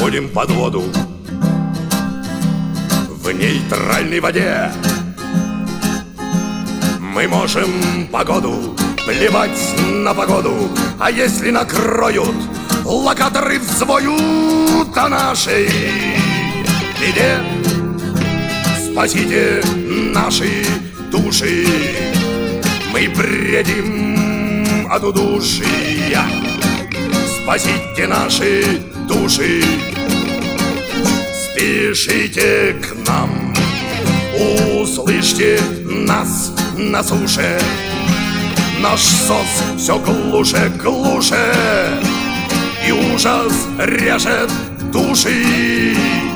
уходим под воду в нейтральной воде. Мы можем погоду, плевать на погоду, а если накроют, локаторы взвоют о нашей беде. Спасите наши души, мы бредим от удушья. Спасите наши души, спешите к нам, услышьте нас на суше. Наш сос все глуше, глуше, и ужас режет души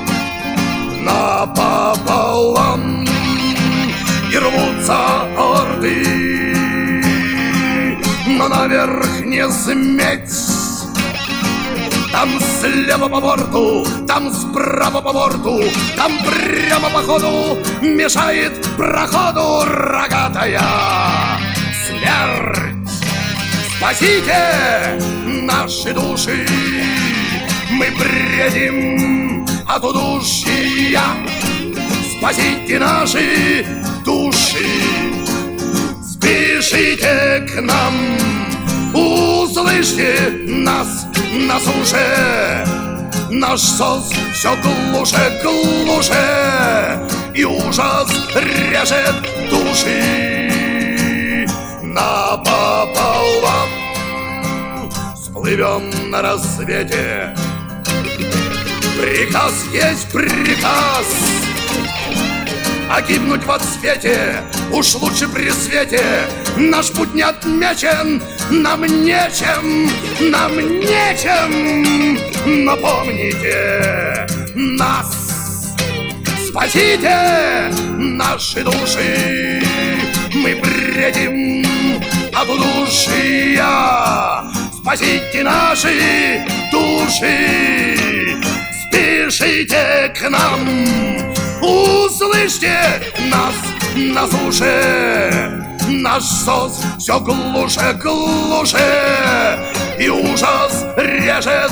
напополам, и рвутся орды, но наверх не сметь. Там слева по борту, там справа по борту, там прямо по ходу мешает проходу рогатая смерть. Спасите наши души, мы бредим от удушья. Спасите наши души, спешите к нам, услышьте нас на суше. Наш сос все глуше, глуше, и ужас режет души напополам. Всплывем на рассвете, приказ есть приказ, а гибнуть в отсвете уж лучше при свете. Наш путь не отмечен, нам нечем, напомните нас. Спасите наши души, мы бредим от удушья. Спасите наши души, спешите к нам, услышьте нас на суше. Наш сос все глуше, глуше, и ужас режет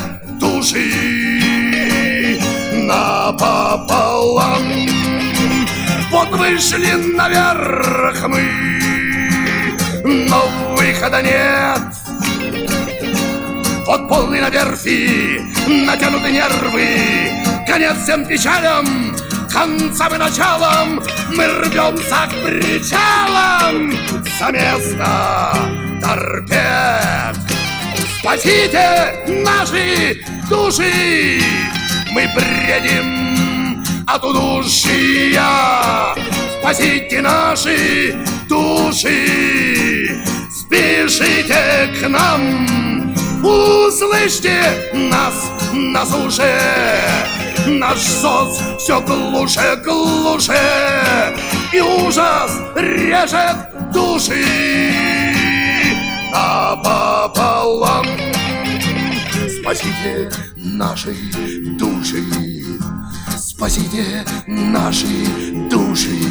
души напополам. Вот вышли наверх мы, но выхода нет. Вот полный на верфи, натянуты нервы, конец всем печалям, концам и началом. Мы рвемся к причалам за место торпед. Спасите наши души, мы бредим от удушья. Спасите наши души, спешите к нам, услышьте нас на суше. Наш сос все глуше, глуше, и ужас режет души напополам. Спасите наши души, спасите наши души.